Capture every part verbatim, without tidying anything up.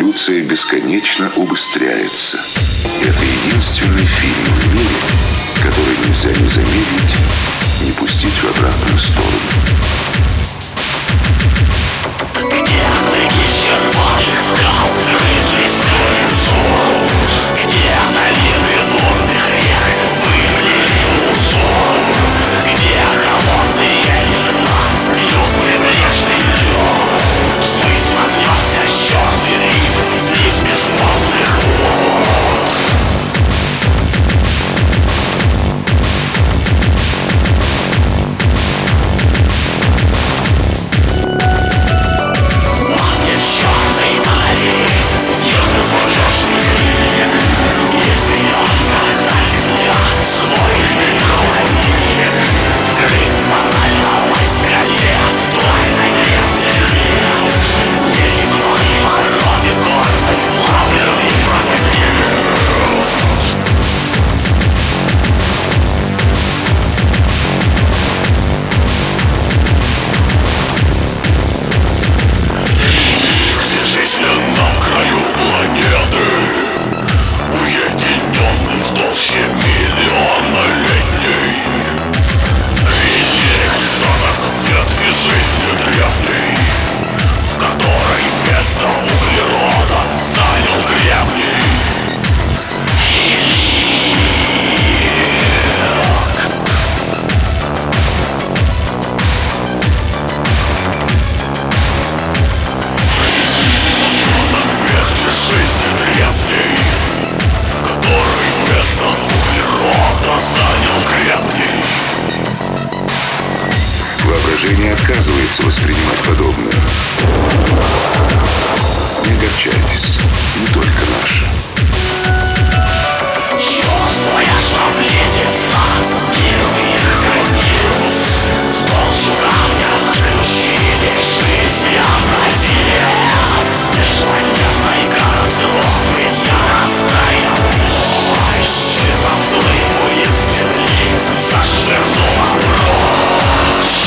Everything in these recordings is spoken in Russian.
эволюция бесконечно убыстряется. Это единственный фильм в мире, который нельзя ни замедлить, ни пустить в обратную сторону. Где ныне червоных скал грызли строим Где долины бурных рек выплели узор, где холодные льда льют прибрежный лед, ввысь вознесся черный риф из безмолвных вод. Воображение отказывается воспринимать подобное. Не огорчайтесь, не только наше. Чувствуя, что близится мир их границ, толщу камня заключили жизни образец межпланетной катастрофы яростная выжжай, щитом плыву из земли зашвырнула прочь.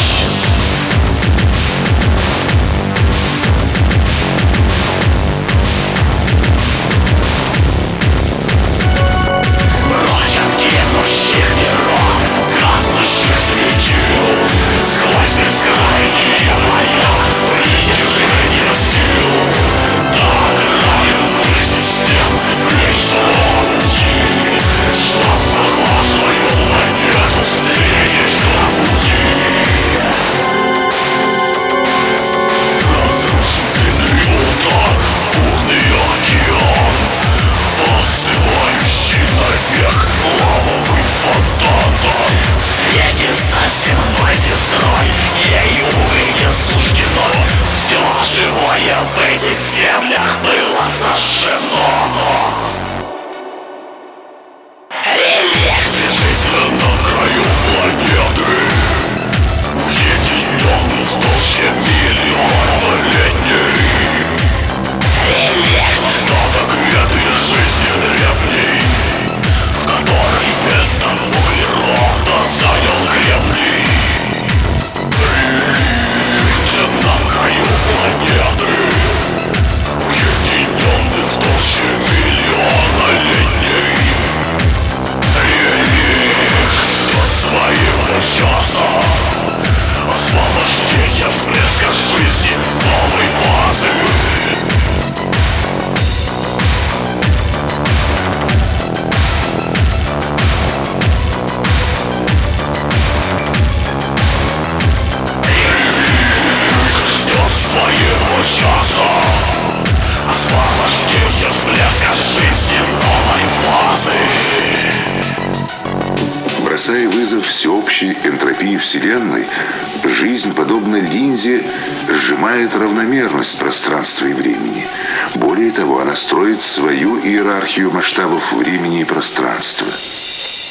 Земной сестрой ей, увы, не суждено. Все живое в этих землях было сожжено. Реликты жизненном краю планеты, уединенный в толще миллионолетней. Реликт остаток этой жизни древней, в которой место углерода занял гребли. На краю планеты, уединенный в толще миллионолетней. Реликт ждет своего часа, освобождение всплеска жизни новой фазы. Своего часа, освобождение всплеска жизни новой фазы. Бросая вызов всеобщей энтропии Вселенной, жизнь, подобно линзе, сжимает равномерность пространства и времени. Более того, она строит свою иерархию масштабов времени и пространства.